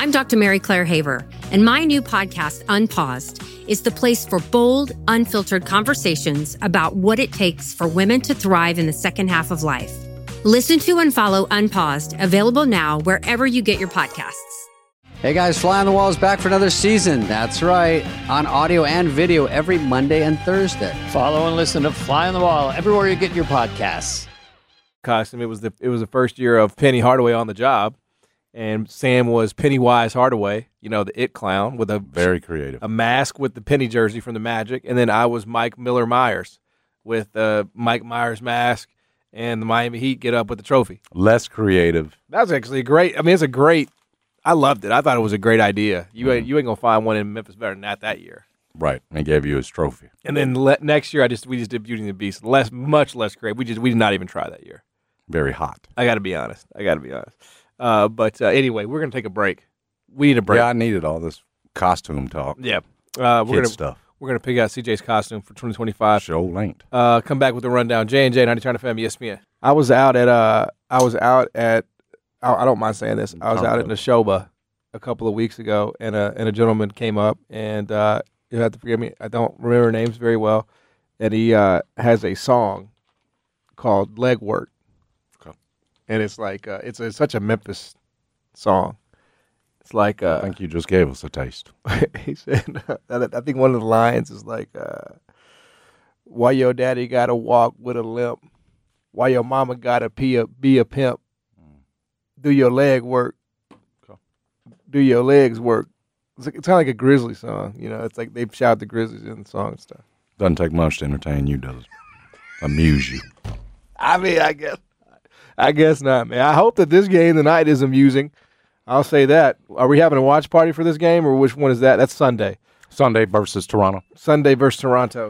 I'm Dr. Mary Claire Haver, and my new podcast, Unpaused, is the place for bold, unfiltered conversations about what it takes for women to thrive in the second half of life. Listen to and follow Unpaused, available now wherever you get your podcasts. Hey guys, Fly on the Wall is back for another season. That's right, on audio and video every Monday and Thursday. Follow and listen to Fly on the Wall everywhere you get your podcasts. Costume. It was the first year of Penny Hardaway on the job, and Sam was Pennywise Hardaway, you know, the It Clown with a very creative mask with the Penny jersey from the Magic, and then I was Mike Miller Myers with Mike Myers mask and the Miami Heat get up with the trophy. Less creative. That was actually great. I mean, it's a great. I loved it. I thought it was a great idea. You ain't gonna find one in Memphis better than that year. Right, and gave you his trophy. And then next year, we just did Beauty and the Beast. Much less great. We did not even try that year. Very hot. I got to be honest. But anyway, we're gonna take a break. We need a break. Yeah, I needed all this costume talk. Yeah, stuff. We're gonna pick out CJ's costume for 2025. Show length. Come back with a rundown. J&J 90 Turn FM ESPN. I was out at. I don't mind saying this. I was out at Neshoba a couple of weeks ago, and a gentleman came up, and you have to forgive me, I don't remember names very well, and he has a song called Leg Work, and it's like it's such a Memphis song. It's like I think you just gave us a taste. He said, I think one of the lines is like, "Why your daddy gotta walk with a limp? Why your mama gotta be a pimp? Do your leg work. Do your legs work." It's kind of like a Grizzly song, you know. It's like they shout the Grizzlies in the song and stuff. Doesn't take much to entertain you, does it? Amuse you. I mean, I guess not, man. I hope that this game tonight is amusing. I'll say that. Are we having a watch party for this game, or which one is that? That's Sunday. Sunday versus Toronto. Sunday versus Toronto.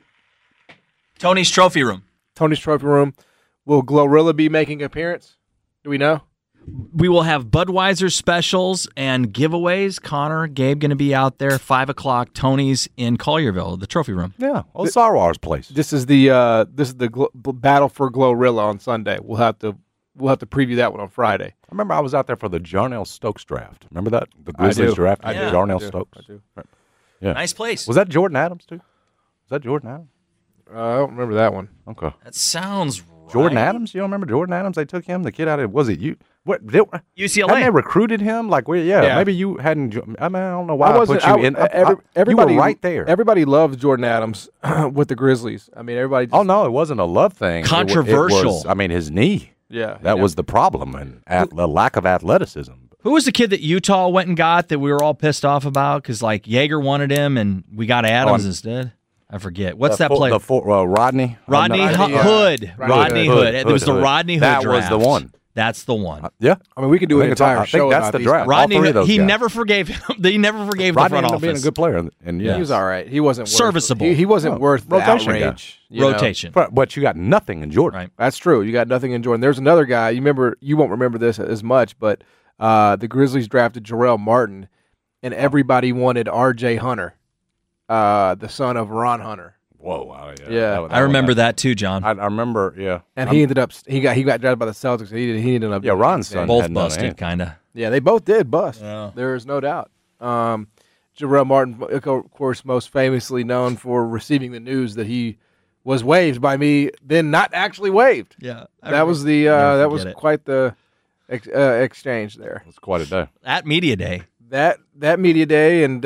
Tony's Trophy Room. Tony's Trophy Room. Will Glorilla be making an appearance? Do we know? We will have Budweiser specials and giveaways. Connor, Gabe going to be out there, 5 o'clock. Tony's in Collierville, the Trophy Room. Yeah, Sarwar's place. This is the battle for Glorilla on Sunday. We'll have to preview that one on Friday. I remember I was out there for the Jarnell Stokes draft. Remember that? The Grizzlies draft? Yeah. Jarnell Stokes. I do. Right. Yeah. Nice place. Was that Jordan Adams, too? Was that Jordan Adams? I don't remember that one. Okay. That sounds right. Jordan Adams? You don't remember Jordan Adams? They took him, the kid out of, was it you? What? UCLA. Hadn't they recruited him? Like, yeah, maybe you hadn't. I mean, I don't know why I put you in. Everybody you were right there. Everybody loved Jordan Adams with the Grizzlies. I mean, everybody. Oh no, it wasn't a love thing. Controversial. It was, I mean, his knee. Yeah, that was the problem, and the lack of athleticism. Who was the kid that Utah went and got that we were all pissed off about because like Yeager wanted him and we got Adams instead? I forget. What's that player? Rodney. Rodney Hood. Rodney Hood. It was the Rodney Hood draft. That was the one. That's the one. Yeah. I mean, we could do an entire show. That's the draft. Rodney Hood, he never forgave him. He never forgave the front office. Being a good player, and he was all right. He wasn't serviceable. He wasn't worth the outrage. Rotation. But you got nothing in Jordan. Right. That's true. You got nothing in Jordan. There's another guy. You won't remember this as much, but the Grizzlies drafted Jarrell Martin, and everybody wanted R.J. Hunter, the son of Ron Hunter. Whoa! Yeah. I remember that too, John. I remember. Yeah, and he ended up he got drafted by the Celtics. And he ended up Ron's son both busted, kind of. Yeah, they both did bust. Yeah. There is no doubt. Jarrell Martin, of course, most famously known for receiving the news that he was waived by me, then not actually waived. Yeah, that was quite the exchange there. It was quite a day. At media day. That media day, and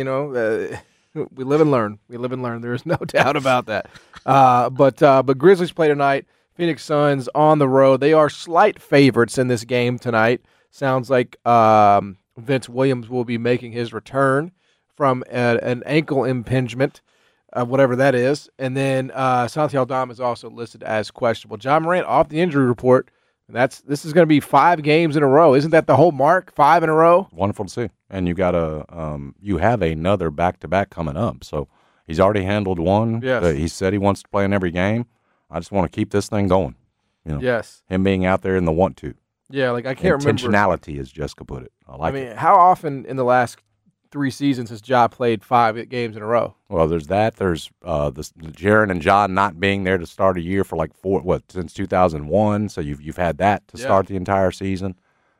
we live and learn. There is no doubt about that. But Grizzlies play tonight. Phoenix Suns on the road. They are slight favorites in this game tonight. Sounds like Vince Williams will be making his return from an ankle impingement, whatever that is. And then Santi Aldama is also listed as questionable. John Morant off the injury report. This is going to be 5 games in a row. Isn't that the whole mark? 5 in a row? Wonderful to see. And you got you have another back-to-back coming up. So he's already handled one. Yes. He said he wants to play in every game. I just want to keep this thing going. Yes. Him being out there in the want to. Yeah, like I can't remember. Intentionality, as Jessica put it. I mean, how often in the last 3 seasons has Ja played 5 games in a row? Well, there's that. There's the Jaren and John not being there to start a year for like since 2001. So you've had that to start the entire season.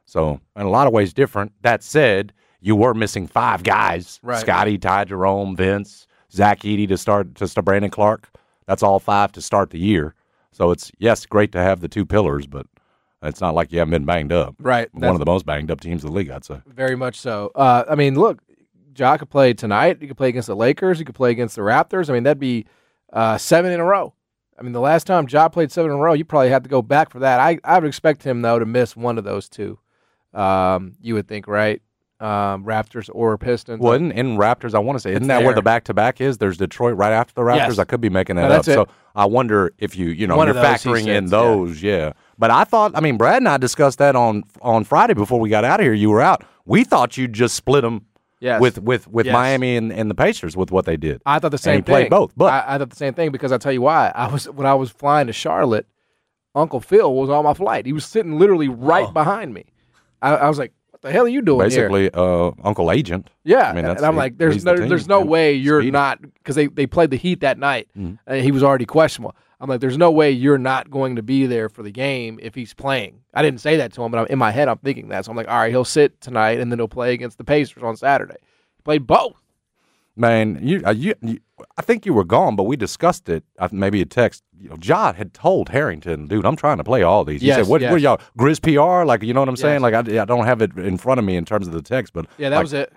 So in a lot of ways different. That said, you were missing 5 guys. Right. Scotty, Ty Jerome, Vince, Zach Edey to start Brandon Clark. That's all 5 to start the year. So it's, yes, great to have the 2 pillars, but it's not like you haven't been banged up. Right. One of the most banged up teams in the league, I'd say. Very much so. I mean, look, Ja could play tonight. He could play against the Lakers. He could play against the Raptors. I mean, that'd be 7 in a row. I mean, the last time Ja played 7 in a row, you probably had to go back for that. I would expect him, though, to miss one of those 2. You would think, right? Raptors or Pistons. Well, in Raptors, I want to say, isn't that where the back-to-back is? There's Detroit right after the Raptors. Yes. I could be making that No, up. So I wonder if you're factoring in those, yeah. But I thought, I mean, Brad and I discussed that on Friday before we got out of here. You were out. We thought you'd just split them with Yes. Miami and the Pacers with what they did. I thought the same and he thing. played both. But I thought the same thing because I'll tell you why. When I was flying to Charlotte, Uncle Phil was on my flight. He was sitting literally right behind me. I was like, what the hell are you doing basically, here? Uncle Agent. Yeah, I mean, and I'm like, there's no way you're not, because they played the Heat that night, and he was already questionable. I'm like, there's no way you're not going to be there for the game if he's playing. I didn't say that to him, but in my head I'm thinking that. So I'm like, all right, he'll sit tonight, and then he'll play against the Pacers on Saturday. He played both. Man, I think you were gone, but we discussed it. Maybe a text. Ja had told Harrington, dude, I'm trying to play all these. He said, what are y'all, Grizz PR? Like, you know what I'm saying? Like, I don't have it in front of me in terms of the text, but that was it.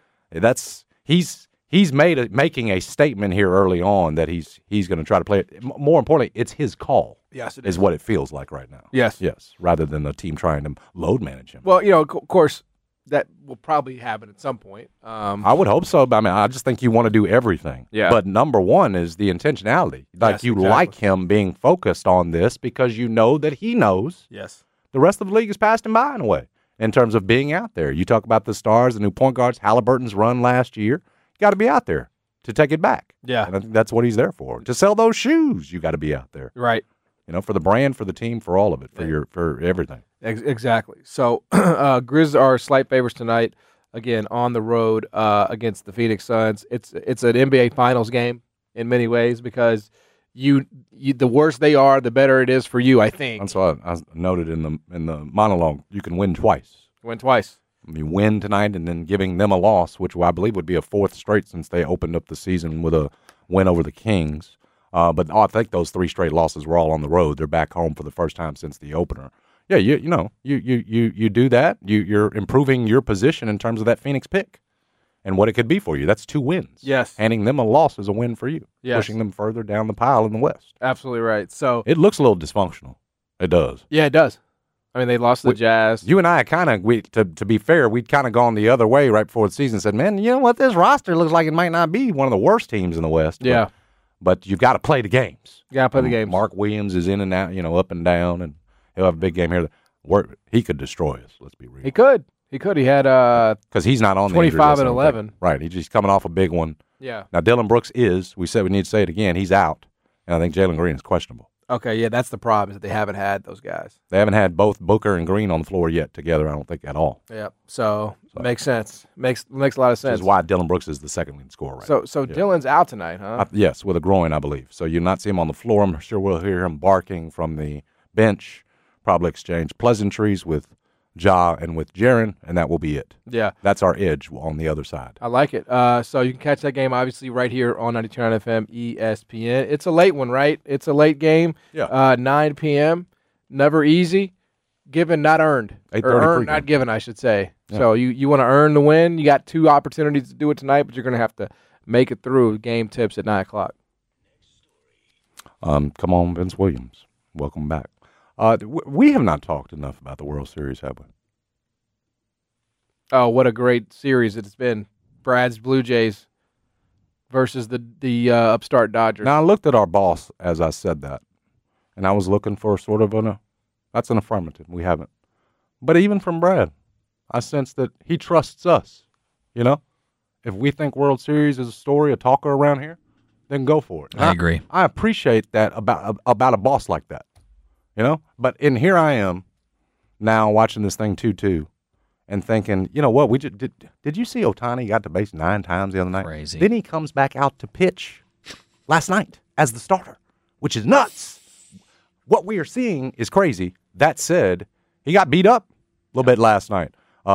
He's making a statement here early on that he's going to try to play it. More importantly, it's his call. Yes, it is what it feels like right now. Yes, rather than the team trying to load manage him. Well, of course, that will probably happen at some point. I would hope so. But I mean, I just think you want to do everything. Yeah. But number one is the intentionality. Like like him being focused on this because you know that he knows. Yes. The rest of the league has passed him by in a way in terms of being out there. You talk about the stars, the new point guards, Halliburton's run last year. You got to be out there to take it back. Yeah. And I think that's what he's there for. To sell those shoes, you got to be out there. Right. For the brand, for the team, for all of it, for everything. Exactly. So, Grizz are slight favorites tonight. Again, on the road against the Phoenix Suns. It's an NBA Finals game in many ways because you the worse they are, the better it is for you. I think. That's what I noted in the monologue. You can win twice. Win twice. You win tonight and then giving them a loss, which I believe would be a 4th straight since they opened up the season with a win over the Kings. But I think those 3 straight losses were all on the road. They're back home for the first time since the opener. Yeah, you do that. You're improving your position in terms of that Phoenix pick and what it could be for you. That's 2 wins. Yes. Handing them a loss is a win for you. Yes. Pushing them further down the pile in the West. Absolutely right. So it looks a little dysfunctional. It does. Yeah, it does. I mean, they lost to the Jazz. You and I kind of, to be fair, we'd kind of gone the other way right before the season. Said, man, you know what? This roster looks like it might not be one of the worst teams in the West. Yeah. But you've got to play the games. You got to play the games. Mark Williams is in and out, up and down, and he'll have a big game here. He could destroy us, let's be real. He could. He had because he's not on 25 and 11. Right. He's just coming off a big one. Yeah. Now, Dylan Brooks we said we need to say it again, he's out. And I think Jalen Green is questionable. Okay, yeah, that's the problem, is that they haven't had those guys. They haven't had both Booker and Green on the floor yet together, I don't think, at all. Yeah, so makes sense. Makes a lot of sense. Which is why Dylan Brooks is the second leading scorer right now. So Dylan's out tonight, huh? Yes, with a groin, I believe. So you'll not see him on the floor. I'm sure we'll hear him barking from the bench, probably exchange pleasantries with Ja and with Jaren, and that will be it. Yeah. That's our edge on the other side. I like it. So you can catch that game, obviously, right here on 92.9 FM ESPN. It's a late one, right? It's a late game. Yeah. 9 p.m. Never easy. Given, not earned. Or earned, not given, I should say. Yeah. So you want to earn the win. You got 2 opportunities to do it tonight, but you're going to have to make it through. Game tips at 9 o'clock. Come on, Vince Williams. Welcome back. We have not talked enough about the World Series, have we? Oh, what a great series it's been. Brad's Blue Jays versus the upstart Dodgers. Now, I looked at our boss as I said that, and I was looking for sort of that's an affirmative. We haven't. But even from Brad, I sense that he trusts us. If we think World Series is a story, a talker around here, then go for it. I agree. I appreciate that about a boss like that. But here I am now watching this thing 2-2 and thinking, you know what, did you see Ohtani got to base 9 times the other night? Crazy. Then he comes back out to pitch last night as the starter, which is nuts. What we are seeing is crazy. That said, he got beat up A little bit last night.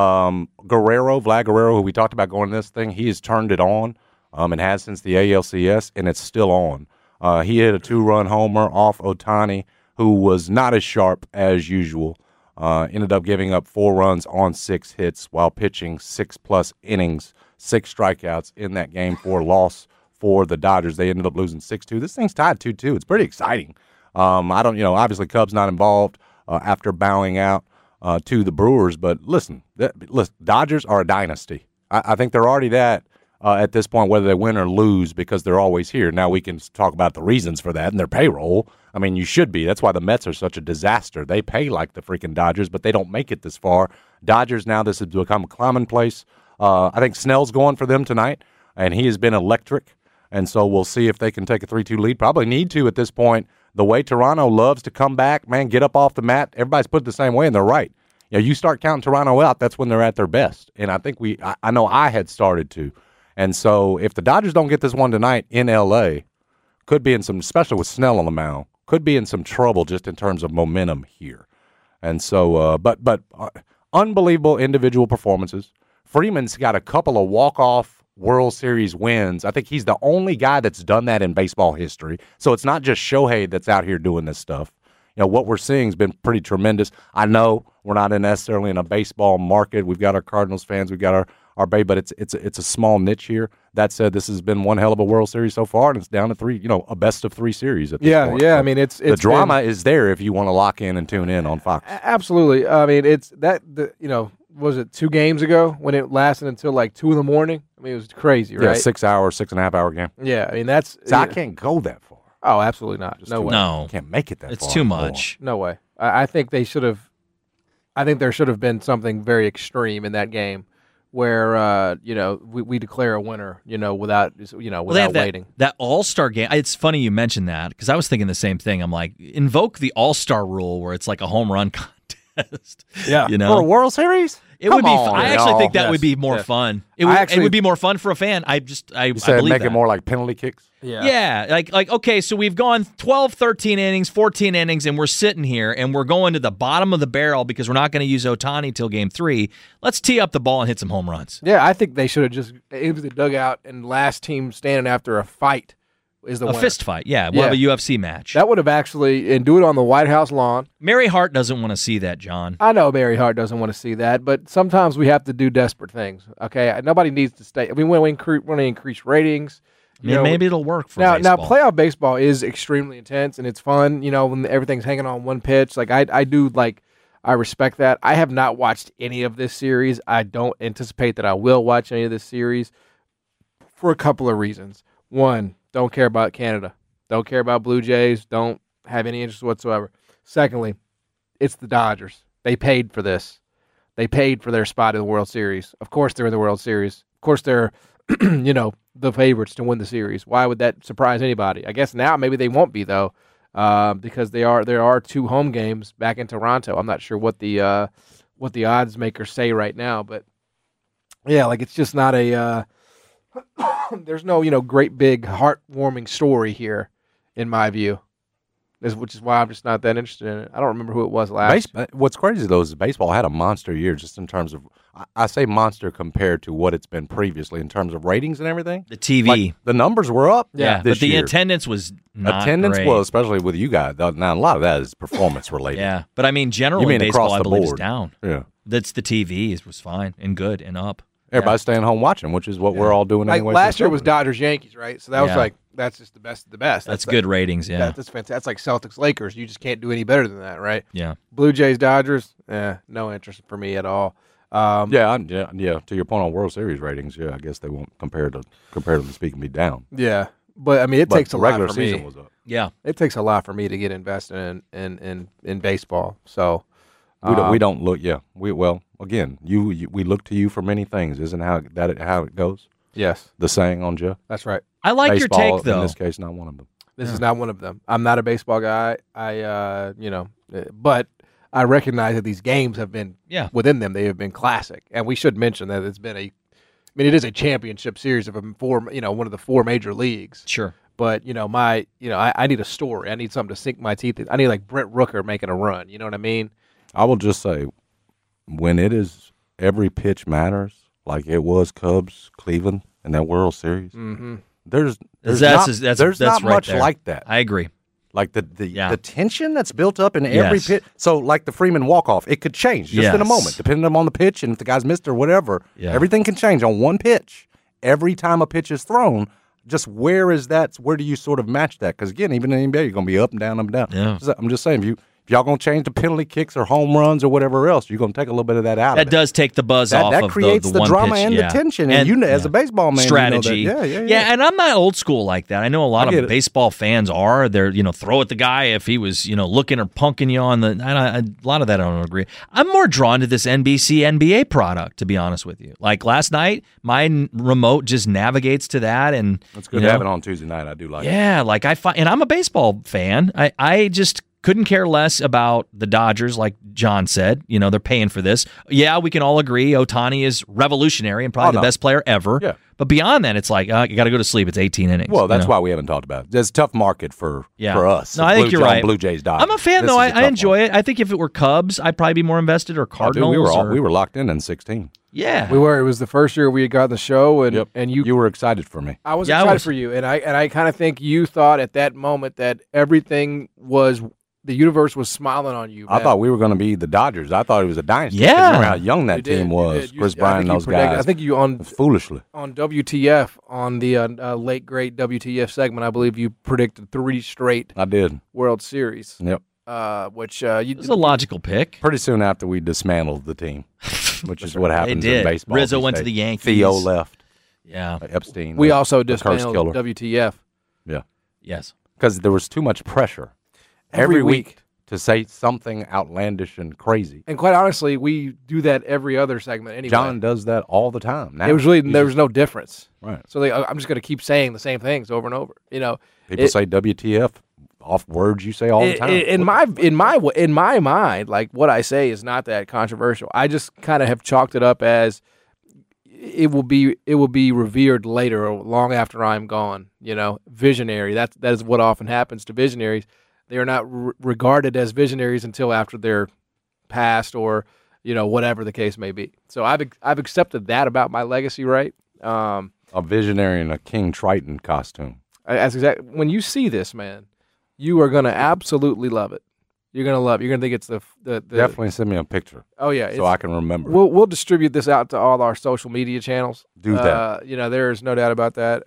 Vlad Guerrero, who we talked about going this thing, he has turned it on and has since the ALCS, and it's still on. He hit a 2-run homer off Ohtani, who was not as sharp as usual. Ended up giving up 4 runs on 6 hits while pitching 6+ innings, 6 strikeouts in that game for a loss for the Dodgers. They ended up losing 6-2. This thing's tied 2-2. It's pretty exciting. Obviously Cubs not involved after bowing out to the Brewers. But listen, Dodgers are a dynasty. I think they're already that at this point, whether they win or lose, because they're always here. Now we can talk about the reasons for that and their payroll. I mean, you should be. That's why the Mets are such a disaster. They pay like the freaking Dodgers, but they don't make it this far. Dodgers, now this has become commonplace. I think Snell's going for them tonight, and he has been electric. And so we'll see if they can take a 3-2 lead. Probably need to at this point. The way Toronto loves to come back, man, get up off the mat. Everybody's put it the same way, and they're right. You start counting Toronto out, that's when they're at their best. And I think I know I had started to. And so if the Dodgers don't get this one tonight in L.A., could be in some, especially with Snell on the mound, could be in some trouble just in terms of momentum here. And so, but unbelievable individual performances. Freeman's got a couple of walk-off World Series wins. I think he's the only guy that's done that in baseball history. So it's not just Shohei that's out here doing this stuff. What we're seeing has been pretty tremendous. I know we're not necessarily in a baseball market. We've got our Cardinals fans. We've got our Bay, but it's a small niche here. That said, this has been one hell of a World Series so far, and it's down to 3, a best of 3 series at this point. Yeah. So I mean, it's the drama is there if you want to lock in and tune in on Fox. Absolutely. I mean, it's that was it 2 games ago when it lasted until like 2 a.m? I mean, it was crazy, right? Yeah, 6.5 hour game. Yeah, I mean that's. So I can't go that far. Oh, absolutely not. No way. No, Can't make it that far. it's too much. No way. I think they should have. I think there should have been something very extreme in that game, where we declare a winner, without without waiting. That All-Star game. It's funny you mentioned that because I was thinking the same thing. I'm like, invoke the All-Star rule where it's like a home run contest. Yeah, for a World Series. It would be. I actually think that would be more fun. It would be more fun for a fan. I believe make that. it more like penalty kicks. Yeah. Like okay, so we've gone 12, 13 innings, 14 innings, and we're sitting here and we're going to the bottom of the barrel because we're not going to use Ohtani till game 3. Let's tee up the ball and hit some home runs. Yeah, I think they should have just emptied the dugout and last team standing after a fight is the winner. Fist fight. Yeah, we'll have a UFC match. That would have actually, and do it on the White House lawn. Mary Hart doesn't want to see that, John. I know Mary Hart doesn't want to see that, but sometimes we have to do desperate things. Okay, nobody needs to stay. We want to increase ratings. Maybe it'll work for now. baseball. Now, playoff baseball is extremely intense and it's fun. When everything's hanging on one pitch. Like I do, I respect that. I have not watched any of this series. I don't anticipate that I will watch any of this series for a couple of reasons. One, don't care about Canada. Don't care about Blue Jays. Don't have any interest whatsoever. Secondly, it's the Dodgers. They paid for this. They paid for their spot in the World Series. Of course they're in the World Series. Of course they're, the favorites to win the series. Why would that surprise anybody? I guess now maybe they won't be, though, because there are 2 home games back in Toronto. I'm not sure what the odds makers say right now, but yeah, it's just not a there's no, great big heartwarming story here, in my view, which is why I'm just not that interested in it. I don't remember who it was last. What's crazy, though, is baseball had a monster year just in terms of, I say monster compared to what it's been previously in terms of ratings and everything. The TV. The numbers were up but the year. attendance was not Attendance great. was, especially with you guys. Now, a lot of that is performance related. Yeah, but I mean, generally, baseball, I believe, is down. Yeah. That's the TV was fine and good and up. Everybody's staying home watching, which is what we're all doing anyway. Last year was Dodgers-Yankees, right? So that was that's just the best of the best. That's good ratings, yeah. That's fantastic. That's like Celtics-Lakers. You just can't do any better than that, right? Yeah. Blue Jays-Dodgers, no interest for me at all. To your point on World Series ratings, I guess they won't comparatively speaking be down. Yeah, but I mean, it takes a lot for me. Regular season was up. Yeah, it takes a lot for me to get invested in baseball. So we don't look. Yeah, we look to you for many things. Isn't how it goes? Yes, the saying on Jeff. That's right. I like baseball, your take though. In this case, not one of them. This is not one of them. I'm not a baseball guy. But I recognize that these games have been within them. They have been classic, and we should mention that it's been it is a championship series of one of the 4 major leagues. Sure. But I need a story. I need something to sink my teeth in. I need like Brent Rooker making a run. You know what I mean? I will just say, when it is every pitch matters, like it was Cubs Cleveland in that World Series. Mm-hmm. There's That's not right much there. like that. I agree. Like the tension that's built up in every Yes. pitch. So like the Freeman walk-off, it could change just in a Yes. moment, depending on the pitch and if the guy's missed or whatever. Yeah. Everything can change on one pitch. Every time a pitch is thrown, just where is that? Where do you sort of match that? Because again, even in the NBA, you're going to be up and down, up and down. Yeah. I'm just saying, if y'all going to change the penalty kicks or home runs or whatever else, you're going to take a little bit of that out That of it. does take the buzz off That of creates the the one drama pitch, and yeah. the tension. And you, as a baseball man, strategy. you know that. Yeah. And I'm not old school like that. I know a lot I get of it. baseball fans are. They're throw at the guy if he was looking or punking you on the. A lot of that I don't agree. I'm more drawn to this NBC NBA product, to be honest with you. Like last night, my remote just navigates to that, and It's good to have it on Tuesday night. I do like it. yeah, like and I'm a baseball fan. I just couldn't care less about the Dodgers, like John said. They're paying for this. Yeah, we can all agree Ohtani is revolutionary and probably the best player ever. Yeah. But beyond that, it's like, you got to go to sleep. It's 18 innings. Well, that's why we haven't talked about it. There's a tough market for us. No, I think you're right. Blue Jays, Dodgers. I'm a fan, though. I enjoy it. I think if it were Cubs, I'd probably be more invested, or Cardinals. We were locked in 16. Yeah. We were. It was the first year we had gotten the show, and you were excited for me. I was Yeah, I excited was. for you, and I kind of think you thought at that moment that everything was the universe was smiling on you. I man. thought we were going to be the Dodgers. I thought it was a dynasty. Yeah. 'Cause remember how young that You did, team you was. did. You- Chris I Bryant think and you those predicted- guys. I think you on Foolishly. WTF on the late great WTF segment. I believe you predicted 3 straight I did. World Series. Yep. Which It was a logical pick. Pretty soon after we dismantled the team, which is what happens did. in baseball. Rizzo these went to days. the Yankees. Theo left. Yeah. Epstein. we the- also the curse dismantled killer. WTF Yeah. Yes. Because there was too much pressure every week. to say something outlandish and crazy. And quite honestly, we do that every other segment anyway. John does that all the time. Now, It was really He's there was no difference. right. So I'm just going to keep saying the same things over and over. People say WTF off words you say all the time. In my mind, like what I say is not that controversial. I just kind of have chalked it up as it will be revered later or long after I'm gone. Visionary. That is what often happens to visionaries. They are not regarded as visionaries until after they're passed or whatever the case may be. So I've accepted that about my legacy, right? A visionary in a King Triton costume. That's exactly when you see this, man, you are gonna absolutely love it. You're gonna love it. You're gonna think it's the Definitely send me a picture Oh yeah, so I can remember. We'll distribute this out to all our social media channels. Do that. There's no doubt about that.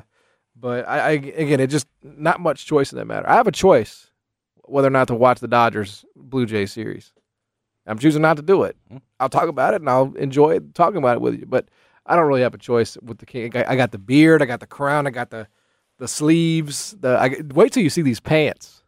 But I again, it just not much choice in that matter. I have a choice whether or not to watch the Dodgers Blue Jays series. I'm choosing not to do it. I'll talk about it and I'll enjoy talking about it with you. But I don't really have a choice with the King. I got the beard, I got the crown, I got the sleeves. Wait till you see these pants.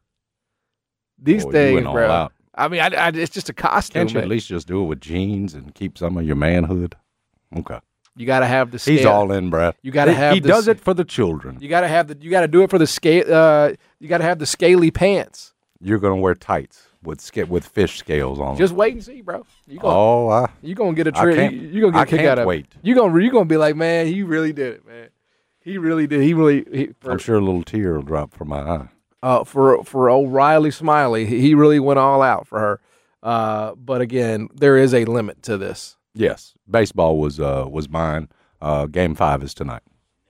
These Boy, you things, went all bro. out. I mean, it's just a costume. Can't you man. at least just do it with jeans and keep some of your manhood? Okay. You got to have the scale. He's all in, Brad. You gotta have He the does s- it for the children. You got to do it for the scale. You got to have the scaly pants. You're going to wear tights with fish scales on them. Just wait and see, bro. You gonna get a I trick. can't- You gonna get I a kick can't out of wait. it. You gonna be like, man, he really did it, man. He really did. I'm sure a little tear will drop from my eye. For old Riley Smiley, he really went all out for her. But again, there is a limit to this. Yes, baseball was mine. Game 5 is tonight.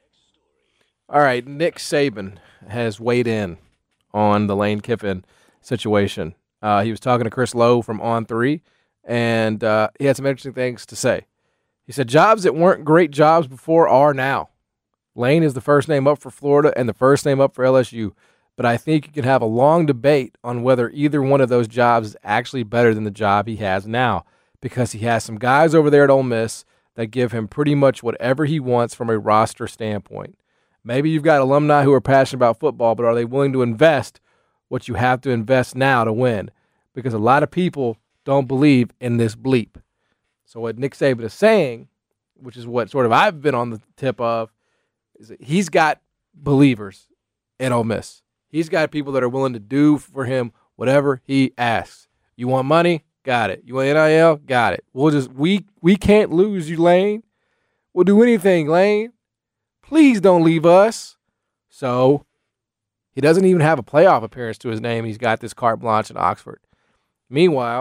All right, Nick Saban has weighed in on the Lane Kiffin situation. He was talking to Chris Lowe from On3, and he had some interesting things to say. He said, jobs that weren't great jobs before are now. Lane is the first name up for Florida and the first name up for LSU, but I think you can have a long debate on whether either one of those jobs is actually better than the job he has now, because he has some guys over there at Ole Miss that give him pretty much whatever he wants from a roster standpoint. Maybe you've got alumni who are passionate about football, but are they willing to invest what you have to invest now to win? Because a lot of people don't believe in this bleep. So what Nick Saban is saying, which is what sort of I've been on the tip of, is that he's got believers in Ole Miss. He's got people that are willing to do for him whatever he asks. You want money? Got it. You want NIL? Got it. We can't lose you, Lane. We'll do anything, Lane. Please don't leave us. So he doesn't even have a playoff appearance to his name. He's got this carte blanche in Oxford. Meanwhile,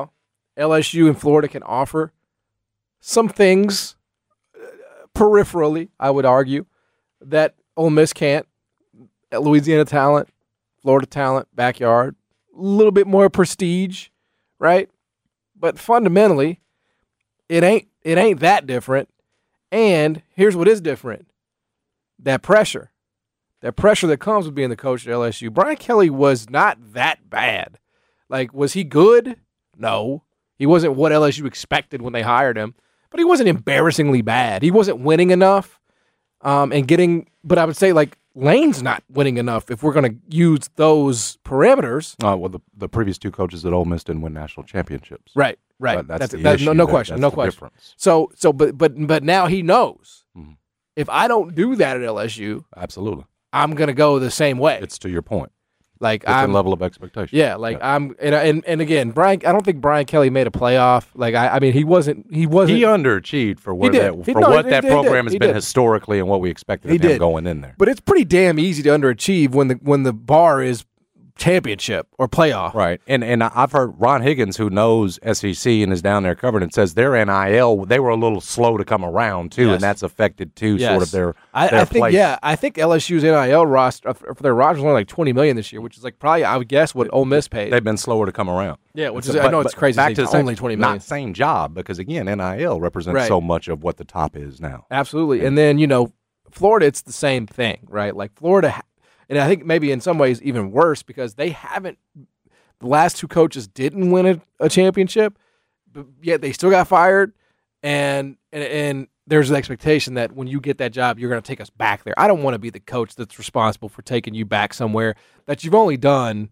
LSU and Florida can offer some things peripherally, I would argue, that Ole Miss can't. Louisiana talent, Florida talent, backyard, a little bit more prestige, right? But fundamentally, it ain't that different. And here's what is different. That pressure that comes with being the coach at LSU. Brian Kelly was not that bad. Like, was he good? No. He wasn't what LSU expected when they hired him, but he wasn't embarrassingly bad. He wasn't winning enough but I would say, like, Lane's not winning enough if we're going to use those parameters. Well, the previous two coaches at Ole Miss didn't win national championships. Right. That's no question. Difference. But now he knows. Mm-hmm. If I don't do that at LSU, absolutely, I'm going to go the same way. It's to your point. Like, different level of expectation. Yeah, I'm and again, I don't think Brian Kelly made a playoff. Like, I mean, he wasn't. He underachieved for what that program has been historically and what we expected of him going in there. But it's pretty damn easy to underachieve when the bar is championship or playoff. Right. And I've heard Ron Higgins, who knows SEC and is down there covering it, says their NIL, they were a little slow to come around too, and that's affected too sort of their place. I think LSU's NIL roster for their roster is only like $20 million this year, which is like probably, I would guess, what Ole Miss paid. They've been slower to come around. Yeah, which is I know it's crazy. Back to only $20 million. Not same job, because again, NIL represents so much of what the top is now. Absolutely. And then, Florida, it's the same thing, right? Like Florida. And I think maybe in some ways even worse because the last two coaches didn't win a championship, but yet they still got fired. And there's an expectation that when you get that job, you're going to take us back there. I don't want to be the coach that's responsible for taking you back somewhere that you've only done,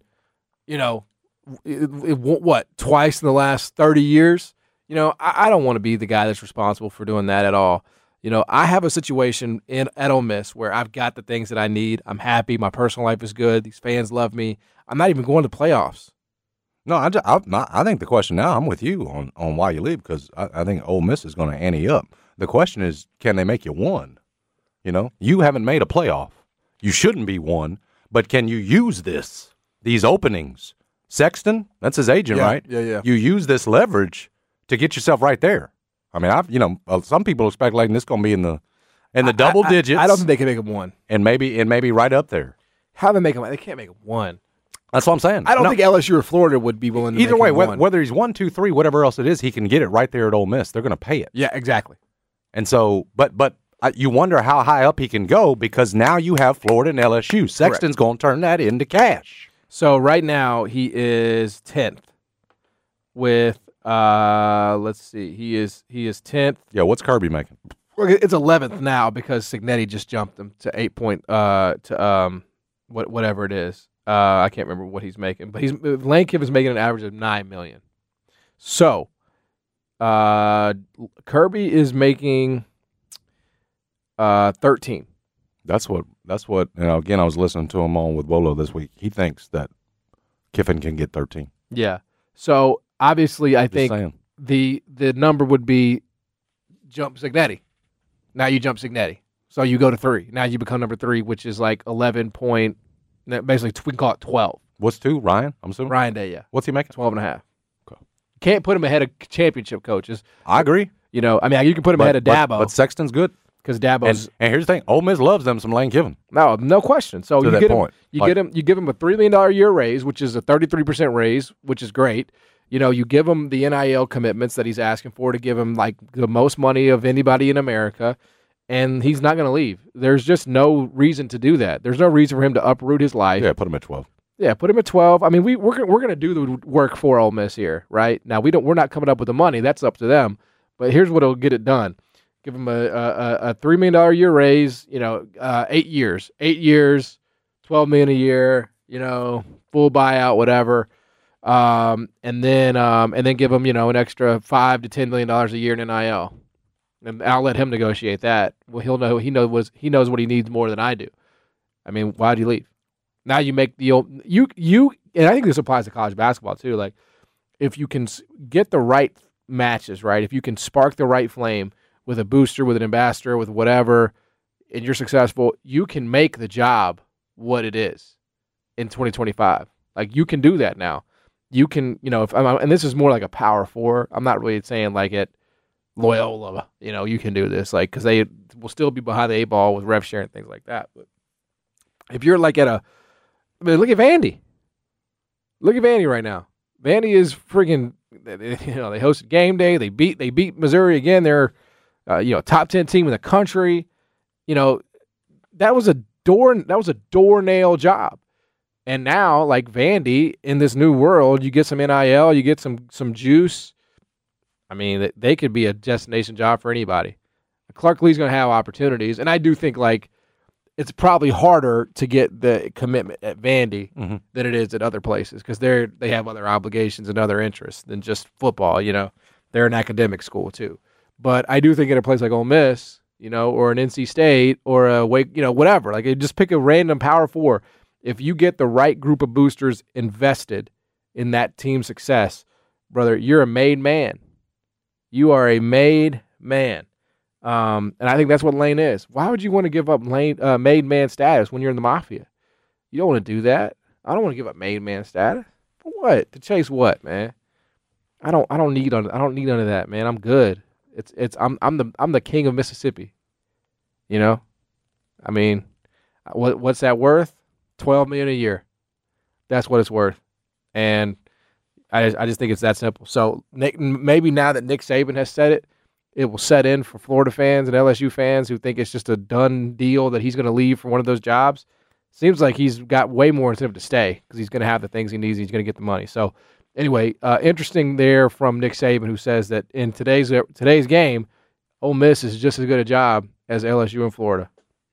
twice in the last 30 years. I don't want to be the guy that's responsible for doing that at all. I have a situation at Ole Miss where I've got the things that I need. I'm happy. My personal life is good. These fans love me. I'm not even going to playoffs. No, I think the question now, I'm with you on why you leave, because I think Ole Miss is going to ante up. The question is, can they make you one? You haven't made a playoff. You shouldn't be one, but can you use these openings? Sexton, that's his agent, right? Yeah. You use this leverage to get yourself right there. I mean, some people are speculating this is going to be in the double digits. I don't think they can make them one, and maybe right up there. How they make them? They can't make them one. That's what I'm saying. I don't think LSU or Florida would be willing to. Either make way, one. whether he's 1, 2, 3, whatever else it is, he can get it right there at Ole Miss. They're going to pay it. Yeah, exactly. And so, but you wonder how high up he can go because now you have Florida and LSU. Sexton's going to turn that into cash. So right now he is 10th with. Let's see. He is 10th. Yeah, what's Kirby making? Well, it's 11th now because Signetti just jumped him to 8 point whatever it is. I can't remember what he's making, but Lane Kiffin's making an average of $9 million. So, Kirby is making 13. That's what again, I was listening to him on with Wolo this week. He thinks that Kiffin can get 13. Yeah. So obviously, I think the number would be jump Signetti. Now you jump Signetti. So you go to 3. Now you become number 3, which is like 11 point. Basically, we can call it 12. What's 2? Ryan? I'm assuming? Ryan Day, yeah. What's he making? 12.5. Okay. Can't put him ahead of championship coaches. I agree. You can put him ahead of Dabo. But Sexton's good. Because Dabo's and here's the thing, Ole Miss loves them some Lane Kiffin. No question. So you give him a $3 million a year raise, which is a 33% raise, which is great. You give him the NIL commitments that he's asking for to give him like the most money of anybody in America, and he's not going to leave. There's just no reason to do that. There's no reason for him to uproot his life. Yeah, put him at 12. Yeah, put him at 12. I mean, we're going to do the work for Ole Miss here, right? Now we're not coming up with the money. That's up to them. But here's what'll get it done. Give him a $3 million a year raise, 8 years. 8 years, $12 million a year, full buyout, whatever. And then give him, an extra $5 to $10 million a year in NIL. And I'll let him negotiate that. Well, he knows what he needs more than I do. I mean, why'd you leave? Now you make the old and I think this applies to college basketball too. Like, if you can get the right matches, right? If you can spark the right flame with a booster, with an ambassador, with whatever, and you're successful, you can make the job what it is in 2025. Like, you can do that now. you can, and this is more like a power 4. I'm not really saying like at Loyola, you can do this, like, because they will still be behind the 8 ball with rev share and things like that. But if you're like look at Vandy. Look at Vandy right now. Vandy is freaking, they hosted game day. They beat Missouri again. They're, top 10 team in the country. That was a door nail job. And now, like Vandy, in this new world, you get some NIL, you get some juice. I mean, they could be a destination job for anybody. Clark Lea's going to have opportunities, and I do think like it's probably harder to get the commitment at Vandy than it is at other places because they have other obligations and other interests than just football. They're an academic school too. But I do think at a place like Ole Miss, or an NC State or a Wake, whatever. Like, just pick a random Power 4. If you get the right group of boosters invested in that team's success, brother, you're a made man. You are a made man. And I think that's what Lane is. Why would you want to give up made man status when you're in the Mafia? You don't want to do that. I don't want to give up made man status. For what? To chase what, man? I don't need none of that, man. I'm good. I'm the king of Mississippi. I mean, what's that worth? $12 million a year. That's what it's worth. And I just think it's that simple. So maybe now that Nick Saban has said it, it will set in for Florida fans and LSU fans who think it's just a done deal that he's going to leave for one of those jobs. Seems like he's got way more incentive to stay because he's going to have the things he needs and he's going to get the money. So anyway, interesting there from Nick Saban, who says that in today's game, Ole Miss is just as good a job as LSU in Florida.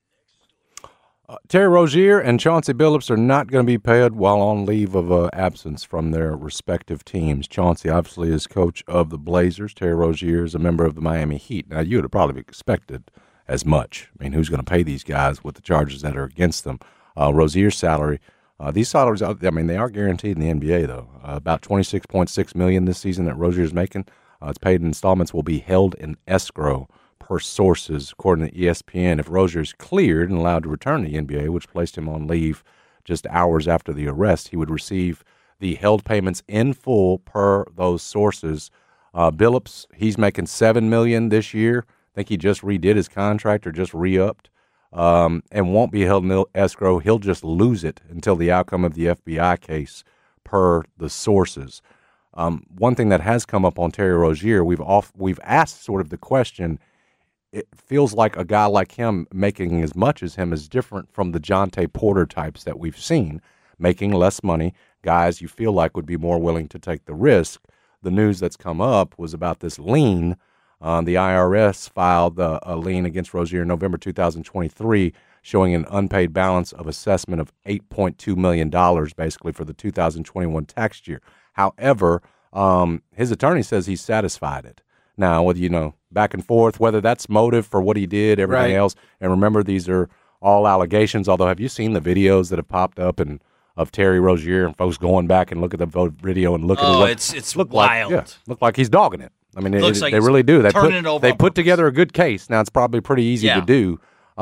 Terry Rozier and Chauncey Billups are not going to be paid while on leave of absence from their respective teams. Chauncey obviously is coach of the Blazers. Terry Rozier is a member of the Miami Heat. Now, you would have probably expected as much. I mean, who's going to pay these guys with the charges that are against them? Rozier's salary, these salaries, I mean, they are guaranteed in the NBA, though. About $26.6 million this season that Rozier's making. It's paid in installments, will be held in escrow per sources, according to ESPN. If Rozier is cleared and allowed to return to the NBA, which placed him on leave just hours after the arrest, he would receive the held payments in full per those sources. Billups, he's making $7 million this year. I think he just redid his contract or just re-upped, and won't be held in escrow. He'll just lose it until the outcome of the FBI case per the sources. One thing that has come up on Terry Rozier, we've asked sort of the question, it feels like a guy like him making as much as him is different from the Jonte Porter types that we've seen, making less money, guys you feel like would be more willing to take the risk. The news that's come up was about this lien. The IRS filed a lien against Rozier in November 2023, showing an unpaid balance of assessment of $8.2 million, basically, for the 2021 tax year. However, his attorney says he's satisfied it. Now, whether, back and forth, whether that's motive for what he did, everything else, and remember, these are all allegations, although have you seen the videos that have popped up of Terry Rozier and folks going back and look at the video and look at what it's wild. Look like he's dogging it. I mean, like they really do. They put purpose. Together a good case. Now, it's probably pretty easy to do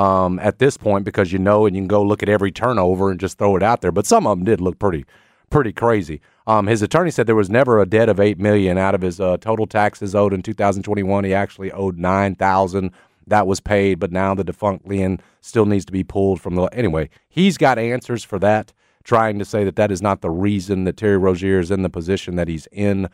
at this point because and you can go look at every turnover and just throw it out there. But some of them did look pretty crazy. His attorney said there was never a debt of $8 million out of his total taxes owed in 2021. He actually owed $9,000. That was paid, but now the defunct lien still needs to be pulled from the. Anyway, he's got answers for that, trying to say that is not the reason that Terry Rozier is in the position that he's in.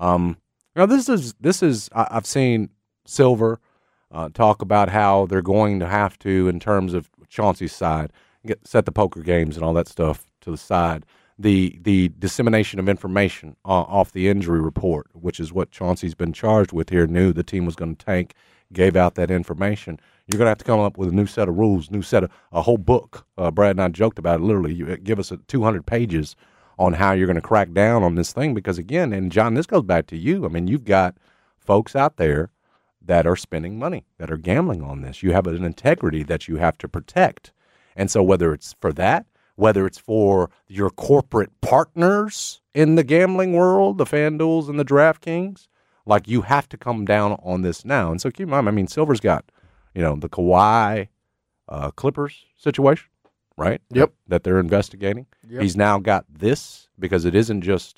This is I've seen Silver talk about how they're going to have to, in terms of Chauncey's side, set the poker games and all that stuff to the side. The dissemination of information off the injury report, which is what Chauncey's been charged with here, knew the team was going to tank, gave out that information. You're going to have to come up with a new set of rules, a whole book. Brad and I joked about it, literally. You give us 200 pages on how you're going to crack down on this thing because, again, and John, this goes back to you. I mean, you've got folks out there that are spending money, that are gambling on this. You have an integrity that you have to protect. And so whether it's for that, whether it's for your corporate partners in the gambling world, the FanDuels and the DraftKings, like you have to come down on this now. And so keep in mind, I mean, Silver's got, the Kawhi Clippers situation, right? Yep. That they're investigating. Yep. He's now got this because it isn't just,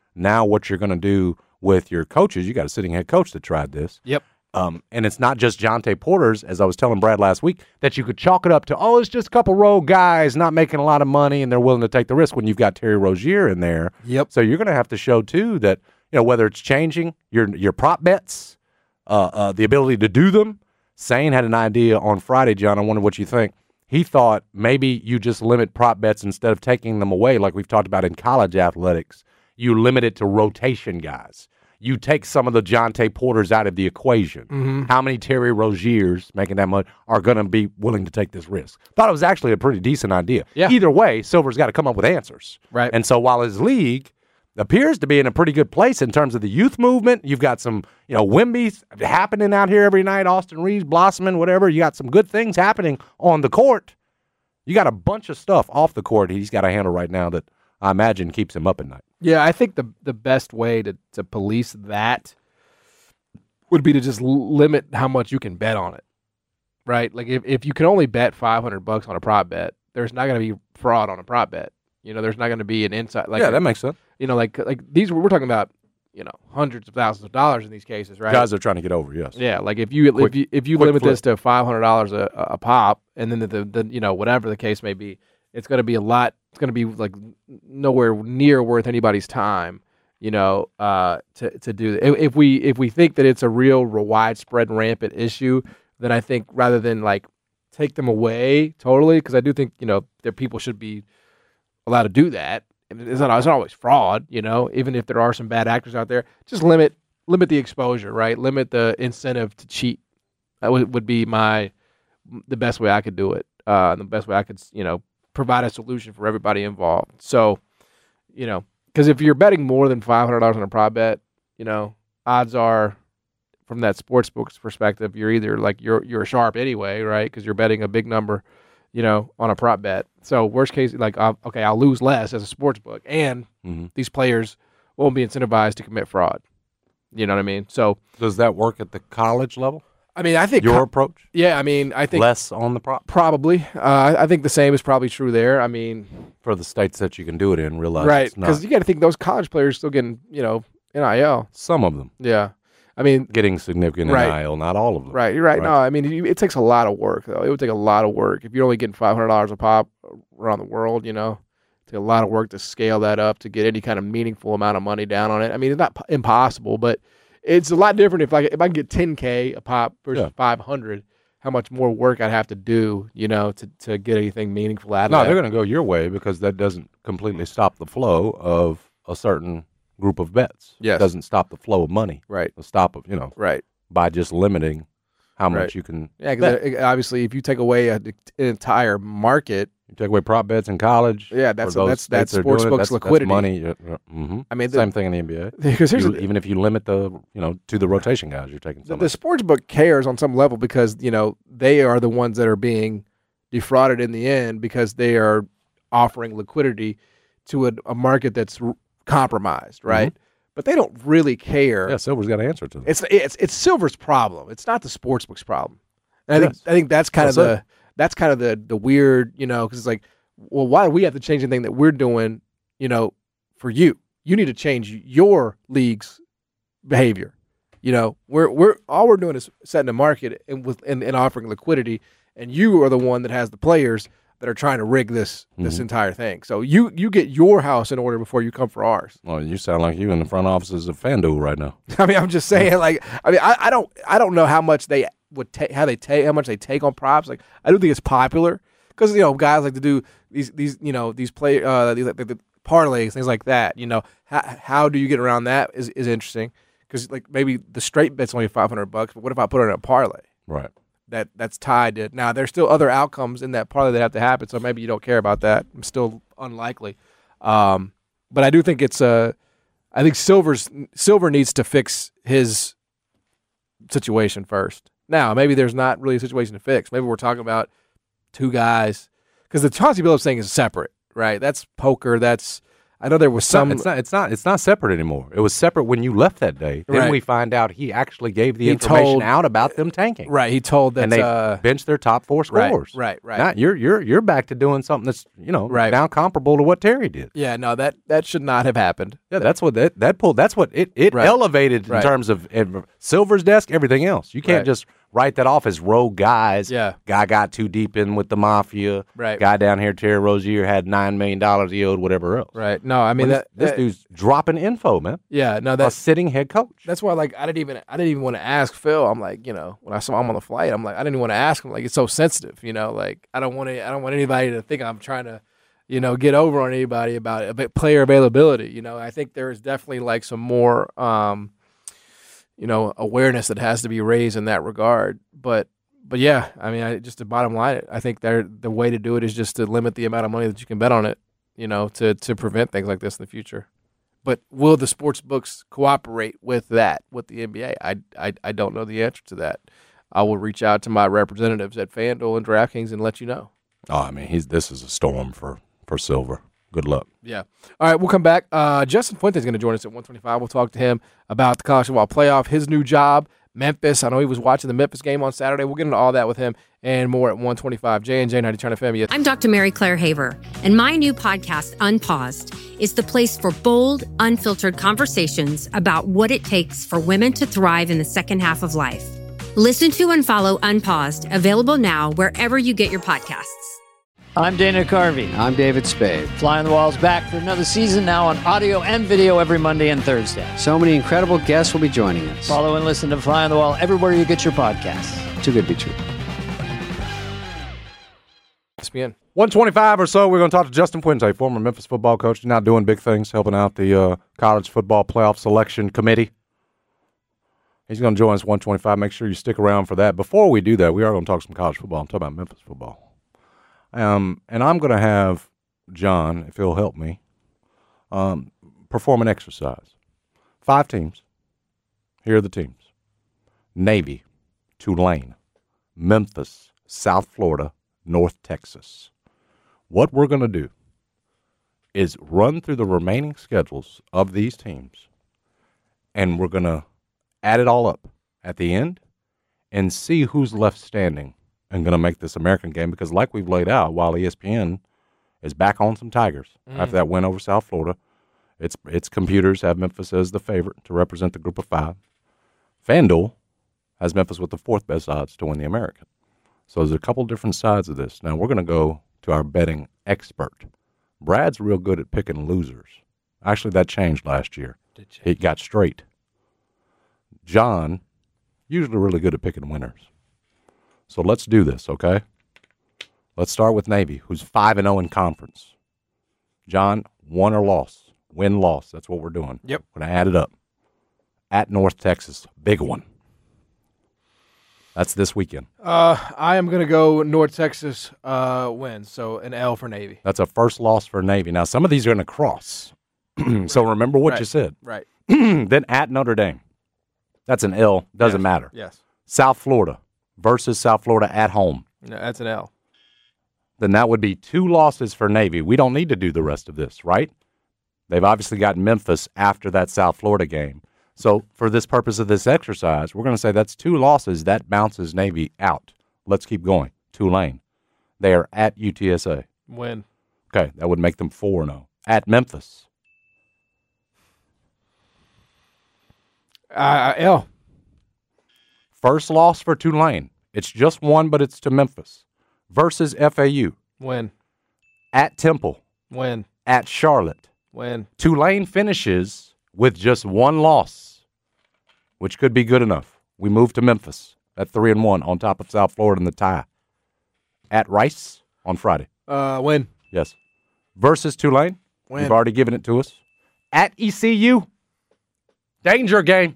Now what you're going to do with your coaches, you got a sitting head coach that tried this. Yep. And it's not just Jonte Porter's, as I was telling Brad last week, that you could chalk it up to, it's just a couple rogue guys not making a lot of money and they're willing to take the risk when you've got Terry Rozier in there. Yep. So you're going to have to show, too, that, whether it's changing your prop bets, the ability to do them. Sane had an idea on Friday, John. I wonder what you think. He thought maybe you just limit prop bets instead of taking them away like we've talked about in college athletics. You limit it to rotation guys. You take some of the Jonte Porters out of the equation. Mm-hmm. How many Terry Roziers making that much are going to be willing to take this risk? Thought it was actually a pretty decent idea. Yeah. Either way, Silver's got to come up with answers. Right. And so while his league appears to be in a pretty good place in terms of the youth movement, you've got some, Wimby's happening out here every night, Austin Reeves blossoming, whatever. You got some good things happening on the court. You got a bunch of stuff off the court he's got to handle right now that I imagine keeps him up at night. Yeah, I think the best way to police that would be to just limit how much you can bet on it, right? Like if you can only bet $500 on a prop bet, there's not going to be fraud on a prop bet. There's not going to be an inside. That makes sense. Like these we're talking about, hundreds of thousands of dollars in these cases, right? Guys are trying to get over, yes. Yeah, like if you limit this to $500 a pop, and then the whatever the case may be, it's going to be a lot. It's going to be like nowhere near worth anybody's time, to do that. If we think that it's a real widespread and rampant issue, then I think rather than like take them away totally, because I do think that people should be allowed to do that. It's not always fraud, even if there are some bad actors out there. Just limit the exposure, right? Limit the incentive to cheat. That would be the best way I could do it. The best way I could, provide a solution for everybody involved. So, because if you're betting more than $500 on a prop bet, odds are, from that sportsbook's perspective, you're either like you're sharp anyway, right? Because you're betting a big number, on a prop bet. So worst case, like I'll lose less as a sportsbook, and these players won't be incentivized to commit fraud. You know what I mean? So does that work at the college level? I mean, I think your approach. Yeah, I mean, I think less on the prop. Probably. I think the same is probably true there. I mean, for the states that you can do it in, realize right? Because you got to think those college players still getting NIL. Some of them. Yeah. I mean, getting significant NIL, not all of them. Right, you're right. No, I mean, it takes a lot of work, though. It would take a lot of work. If you're only getting $500 a pop around the world, it take a lot of work to scale that up to get any kind of meaningful amount of money down on it. I mean, it's not impossible, but it's a lot different if I can get $10K a pop versus $500. How much more work I'd have to do, to get anything meaningful out of that. No, they're going to go your way because that doesn't completely stop the flow of a certain group of bets. Yes. It doesn't stop the flow of money. Right. The stop of, right. by just limiting how much you can Yeah, because obviously if you take away an entire market. You take away prop bets in college. Yeah, that's sportsbook's liquidity. That's money. I mean, same thing in the NBA. Because even if you limit the, to the rotation guys, you're taking some. The sportsbook cares on some level because, they are the ones that are being defrauded in the end because they are offering liquidity to a market that's compromised, right? But they don't really care. Yeah, Silver's got to answer to them. It's Silver's problem. It's not the sportsbook's problem. And I think that's kind of the weird, because it's like, well, why do we have to change anything that we're doing, for you? You need to change your league's behavior. We're all we're doing is setting a market and offering liquidity, and you are the one that has the players that are trying to rig this entire thing. So you get your house in order before you come for ours. Well, you sound like you in the front offices of FanDuel right now. I mean, I'm just saying, I don't know how much they would take, how much they take on props. Like, I don't think it's popular because guys like to do these parlays, things like that. How do you get around that is interesting because like maybe the straight bet's only $500, but what if I put it in a parlay? Right. That's tied to now. There's still other outcomes in that parlay that have to happen, so maybe you don't care about that. I'm still unlikely, but I do think I think Silver needs to fix his situation first. Now, maybe there's not really a situation to fix. Maybe we're talking about two guys because the Chauncey Billups thing is separate, right? That's poker. I know there was some. It's not separate anymore. It was separate when you left that day. Then Right. we find out he actually gave the information out about them tanking. Right. He told that. And they benched their top 4 scorers. Right. Now you're back to doing something that's Right. now comparable to what Terry did. Yeah. No, that should not have happened. Yeah, that's what that pulled. That's what it Right. elevated in Right. terms of Silver's desk, everything else. You can't Right. just write that off as rogue guys. Yeah. Guy got too deep in with the mafia. Right. Guy down here, Terry Rozier, had $9 million he owed, whatever else. Right. No, I mean This dude's dropping info, man. Yeah. No, A that's sitting head coach. That's why, like, I didn't even want to ask Phil. I'm like, when I saw him on the flight, I'm like, I didn't even want to ask him. Like, it's so sensitive, like, I don't want anybody to think I'm trying to, get over on anybody about player availability. I think there is definitely like some more, awareness that has to be raised in that regard. But yeah, I mean, just the bottom line, I think the way to do it is just to limit the amount of money that you can bet on it, to prevent things like this in the future. But will the sports books cooperate with that, with the NBA? I don't know the answer to that. I will reach out to my representatives at FanDuel and DraftKings and let you know. Oh, I mean, this is a storm for Silver. Good luck. Yeah. All right, we'll come back. Justin Fuente is going to join us at 1:25. We'll talk to him about the college football playoff, his new job, Memphis. I know he was watching the Memphis game on Saturday. We'll get into all that with him and more at 1:25. J&J 90 Turn FM. I'm Dr. Mary Claire Haver, and my new podcast, Unpaused, is the place for bold, unfiltered conversations about what it takes for women to thrive in the second half of life. Listen to and follow Unpaused, available now wherever you get your podcasts. I'm Dana Carvey. I'm David Spade. Fly on the Wall's back for another season, now on audio and video every Monday and Thursday. So many incredible guests will be joining us. Follow and listen to Fly on the Wall everywhere you get your podcasts. Too good to be true. ESPN. 125 or so, we're going to talk to Justin Fuente, former Memphis football coach. He's now doing big things, helping out the college football playoff selection committee. He's going to join us 125. Make sure you stick around for that. Before we do that, we are going to talk some college football. I'm talking about Memphis football. And I'm going to have John, if he'll help me, perform an exercise. 5 teams. Here are the teams: Navy, Tulane, Memphis, South Florida, North Texas. What we're going to do is run through the remaining schedules of these teams, and we're going to add it all up at the end and see who's left standing and going to make this American game, because like we've laid out, while ESPN is back on some Tigers after that win over South Florida, its computers have Memphis as the favorite to represent the group of 5. FanDuel has Memphis with the 4th best odds to win the American. So there's a couple different sides of this. Now we're going to go to our betting expert. Brad's real good at picking losers. Actually, that changed last year. He got straight. John, usually really good at picking winners. So let's do this, okay? Let's start with Navy, who's 5-0 in conference. John, won or loss? Win, loss. That's what we're doing. Yep. We're going to add it up. At North Texas, big one. That's this weekend. I am going to go North Texas win, so an L for Navy. That's a first loss for Navy. Now, some of these are going to cross. So remember what you said. Right. Then at Notre Dame. That's an L. Doesn't matter. Yes. South Florida versus South Florida at home. No, that's an L. Then that would be 2 losses for Navy. We don't need to do the rest of this, right? They've obviously got Memphis after that South Florida game. So for this purpose of this exercise, we're going to say that's 2 losses. That bounces Navy out. Let's keep going. Tulane. They are at UTSA. Win. Okay, that would make them 4-0. At Memphis. L. First loss for Tulane. It's just 1, but it's to Memphis. Versus FAU. Win. At Temple. Win. At Charlotte. Win. Tulane finishes with just 1 loss, which could be good enough. We move to Memphis at 3-1 on top of South Florida in the tie. At Rice on Friday. Win. Yes. Versus Tulane. Win. You've already given it to us. At ECU. Danger game.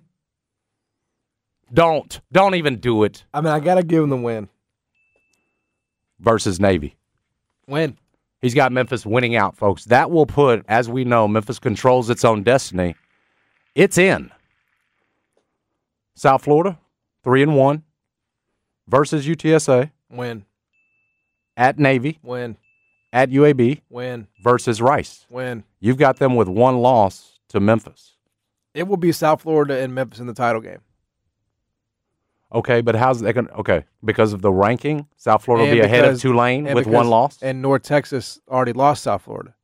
Don't even do it. I mean, I got to give him the win. Versus Navy. Win. He's got Memphis winning out, folks. That will put, as we know, Memphis controls its own destiny. It's in. South Florida, 3-1. Versus UTSA. Win. At Navy. Win. at UAB Win. versus Rice. Win. You've got them with one loss to Memphis. It will be South Florida and Memphis in the title game. Okay, but how's they going to – okay, because of the ranking, South Florida will And be ahead of because- Tulane and with because- one loss? And North Texas already lost South Florida.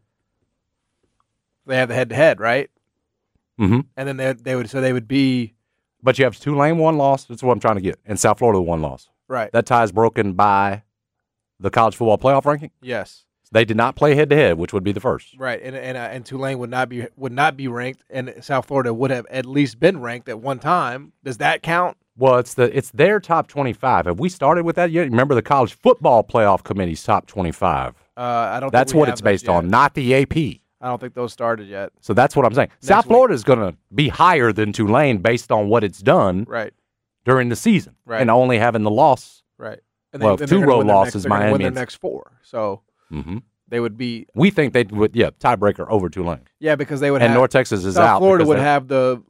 They have the head-to-head, right? Mm-hmm. And then they would be But you have Tulane one loss. That's what I'm trying to get. And South Florida one loss. right. That tie is broken by the college football playoff ranking. Yes. They did not play head-to-head, which would be the first. Right. And Tulane would not be ranked, and South Florida would have at least been ranked at one time. Does that count? Well, it's their top 25. Have we started with that yet? Remember the college football playoff committee's top 25. I don't. That's think we what have it's based those yet. on, not the AP. I don't think those started yet. So that's what I'm saying. South week. Florida is going to be higher than Tulane based on what it's done Right. during the season, Right. and only having the loss. Right. And Well, then two they're gonna road win their losses, They're gonna win Miami their and- next 4. So Mm-hmm. they would be We think they would, tiebreaker over Tulane, because they would and have North Texas is South out. Florida because would they- have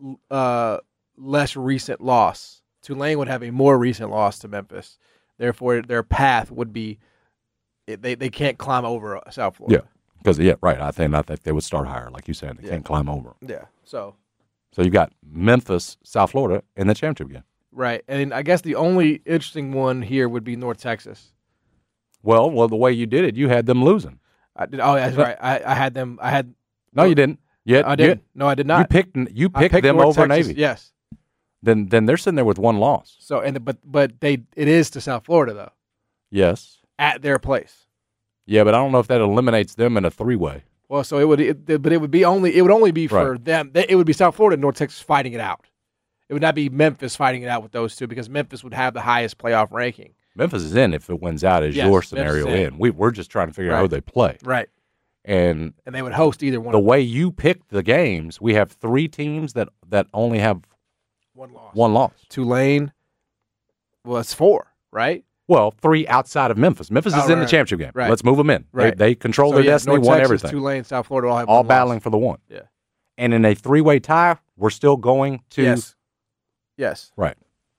the less recent loss. Tulane would have a more recent loss to Memphis. Therefore, their path would be they can't climb over South Florida. Because right. I think they would start higher, like you said. They can't climb over. Yeah. So So you got Memphis, South Florida in the championship game. right, and I guess the only interesting one here would be North Texas. Well, the way you did it, you had them losing. I did. Oh, that's right. I had them. I had. No, you didn't. I didn't. No, I did not. You I picked them North over Texas, Navy. Yes. Then they're sitting there with one loss. So but it is to South Florida though, Yes. at their place. Yeah, but I don't know if that eliminates them in a three-way. Well, so it would only be for Right. them. It would be South Florida and North Texas fighting it out. It would not be Memphis fighting it out with those two because Memphis would have the highest playoff ranking. Memphis is in if it wins out as Yes, your Memphis scenario is in. We're just trying to figure out Right. who they play. Right. And And they would host either one. the of way you picked the games, we have 3 teams that only have one loss. one loss. Tulane. Well, it's 4, right? Well, 3 outside of Memphis. Memphis is Oh, in the right. championship game. Right. Let's move them in. Right. They control So, their yeah, destiny, North won Texas, everything. Tulane, South Florida all have All one loss. battling for the one. Yeah. And in a 3-way tie, we're still going to Yes. Yes. Right.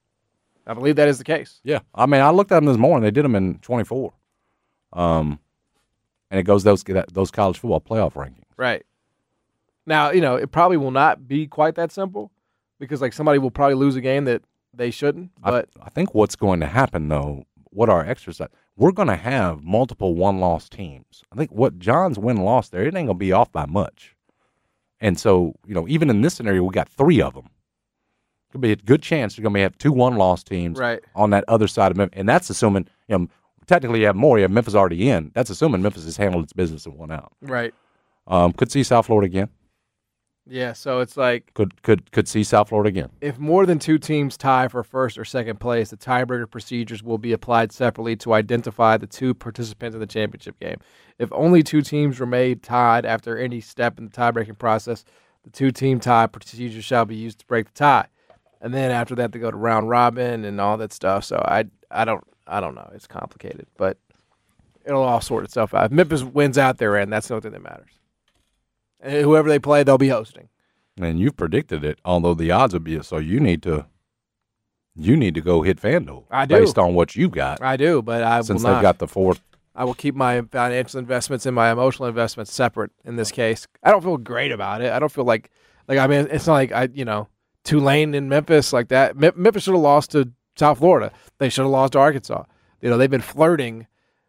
I believe that is the case. Yeah. I mean, I looked at them this morning. They did them in 24. And it goes those college football playoff rankings. Right. Now, it probably will not be quite that simple because like somebody will probably lose a game that they shouldn't, but I think what's going to happen, though, what our exercise, we're going to have multiple one-loss teams. I think what John's win-loss there, it ain't going to be off by much. And so, even in this scenario, we got 3 of them. Could be a good chance you're going to have 2 one-loss teams Right. on that other side of Memphis. And that's assuming, technically you have more. You have Memphis already in. That's assuming Memphis has handled its business and won out. right. Could see South Florida again. Yeah, so it's like Could see South Florida again. if more than 2 teams tie for first or second place, the tiebreaker procedures will be applied separately to identify the 2 participants in the championship game. If only 2 teams remain tied after any step in the tiebreaking process, the 2-team tie procedure shall be used to break the tie. And then after that, they go to round robin and all that stuff. So I don't know. It's complicated, but it'll all sort itself out. If Memphis wins out their end, that's the only thing that matters. And whoever they play, they'll be hosting. And you've predicted it, although the odds would be so you need to go hit FanDuel. I do. Based on what you got. I do, but I Since will not. they've got the 4. I will keep my financial investments and my emotional investments separate in this case. I don't feel great about it. I don't feel like I mean, it's not like Tulane and Memphis like that. Memphis should have lost to South Florida. They should have lost to Arkansas. They've been flirting,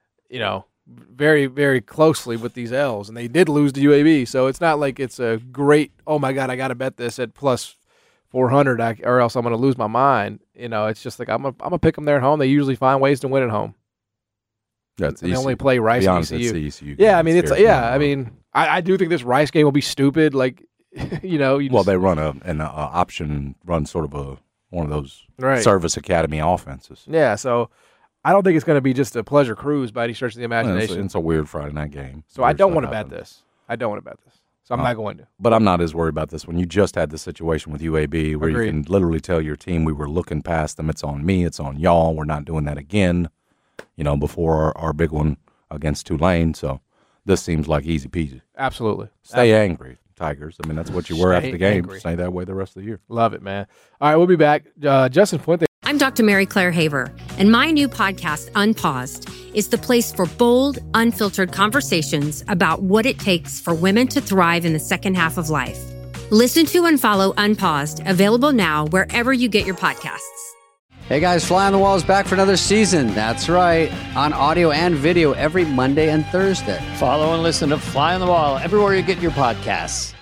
very, very closely with these L's, and they did lose to UAB. So it's not like it's a great, oh my God, I got to bet this at plus 400 or else I'm going to lose my mind. It's just like I'm gonna pick them there at home. They usually find ways to win at home. That's And they only play Rice Be and honest, ECU. it's the ECU Yeah, I game mean, that it's scares me yeah. more. I mean, I do think this Rice game will be stupid. Like, Well, they run an option run, sort of one of those Right. service academy offenses. yeah. So I don't think it's going to be just a pleasure cruise by any stretch of the Well, imagination. It's a weird Friday night game. So I Weird don't stuff want to bet happens. this. I don't want to bet this. So I'm not going to. But I'm not as worried about this one. You just had the situation with UAB where Agreed. you can literally tell your team, we were looking past them. It's on me. It's on y'all. We're not doing that again, before our big one against Tulane. So this seems like easy peasy. Absolutely. Stay angry, Tigers. I mean, that's what you were after Stay the game. angry. Stay that way the rest of the year. Love it, man. All right, we'll be back. Justin Fuente. I'm Dr. Mary Claire Haver, and my new podcast, Unpaused, is the place for bold, unfiltered conversations about what it takes for women to thrive in the second half of life. Listen to and follow Unpaused, available now wherever you get your podcasts. Hey guys, Fly on the Wall is back for another season. That's right, on audio and video every Monday and Thursday. Follow and listen to Fly on the Wall everywhere you get your podcasts.